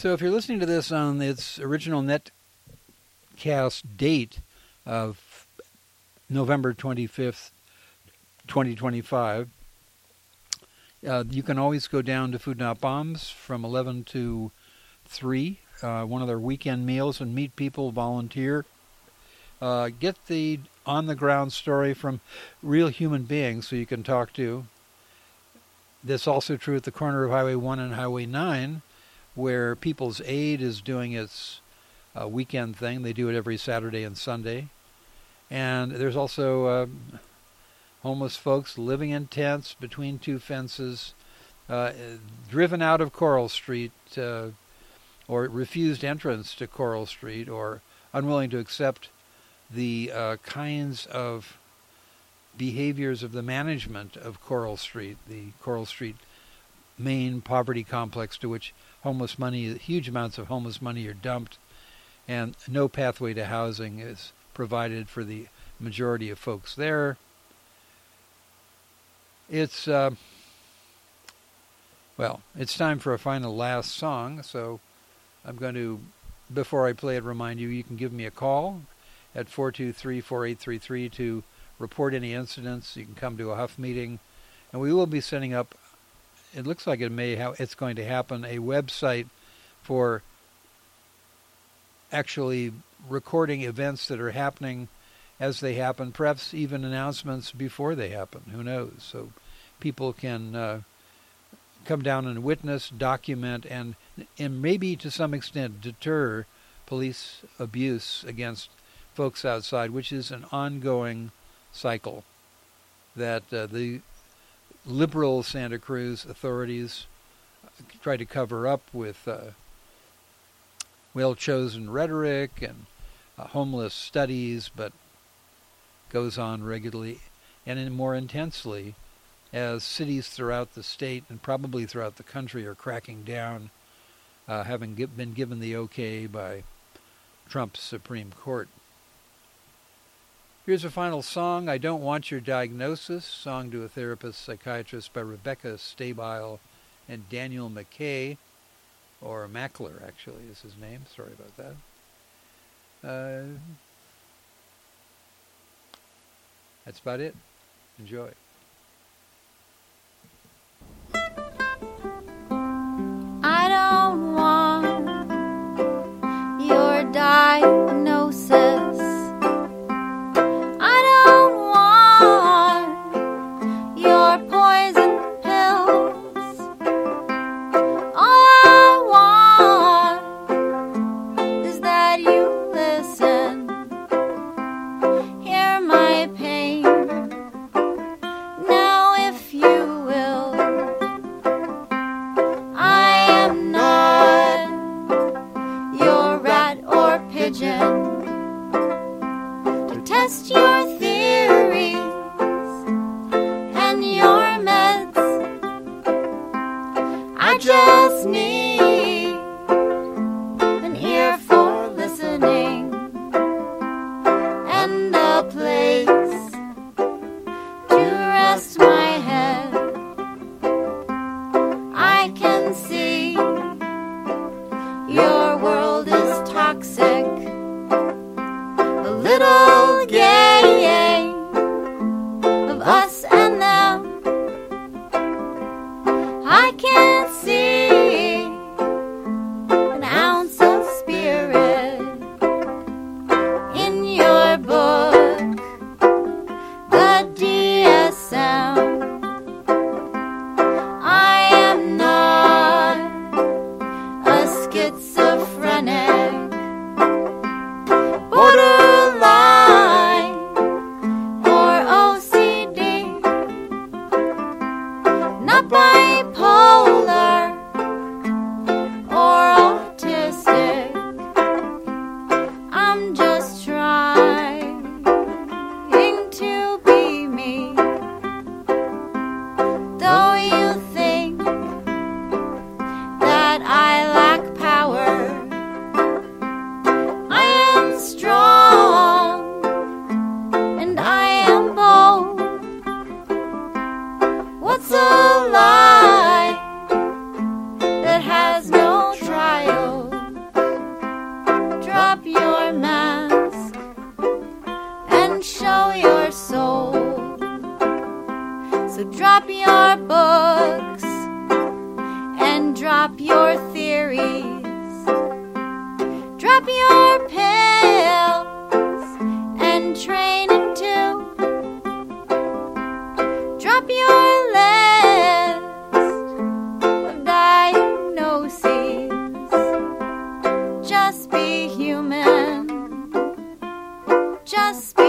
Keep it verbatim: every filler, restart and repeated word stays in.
So if you're listening to this on its original netcast date of November twenty-fifth, twenty twenty-five, uh, you can always go down to Food Not Bombs from eleven to three, uh, one of their weekend meals, and meet people, volunteer. Uh, get the on-the-ground story from real human beings so you can talk to. That's also true at the corner of Highway one and Highway nine, where People's Aid is doing its uh, weekend thing. They do it every Saturday and Sunday. And there's also uh, homeless folks living in tents between two fences, uh, driven out of Coral Street, uh, or refused entrance to Coral Street, or unwilling to accept the uh, kinds of behaviors of the management of Coral Street, the Coral Street main poverty complex to which homeless money, huge amounts of homeless money are dumped, and no pathway to housing is provided for the majority of folks there. It's, uh, well, it's time for a final last song, so I'm going to, before I play it, remind you, you can give me a call at four two three, four eight three three to report any incidents. You can come to a Huff meeting, and we will be setting up, it looks like it may ha- it's going to happen, a website for actually recording events that are happening as they happen, perhaps even announcements before they happen. Who knows? So people can uh, come down and witness, document, and and maybe to some extent deter police abuse against folks outside, which is an ongoing cycle that uh, the liberal Santa Cruz authorities try to cover up with uh, well-chosen rhetoric and uh, homeless studies, but goes on regularly and in more intensely as cities throughout the state and probably throughout the country are cracking down, uh, having gi- been given the okay by Trump's Supreme Court. Here's a final song, I Don't Want Your Diagnosis, song to a therapist psychiatrist by Rebecca Stabile and Daniel McKay, or Mackler actually is his name, sorry about that. Uh, that's about it. Enjoy. I don't want your diagnosis. Drop your theories. Drop your pills and train into. Drop your list of diagnoses. Just be human. Just be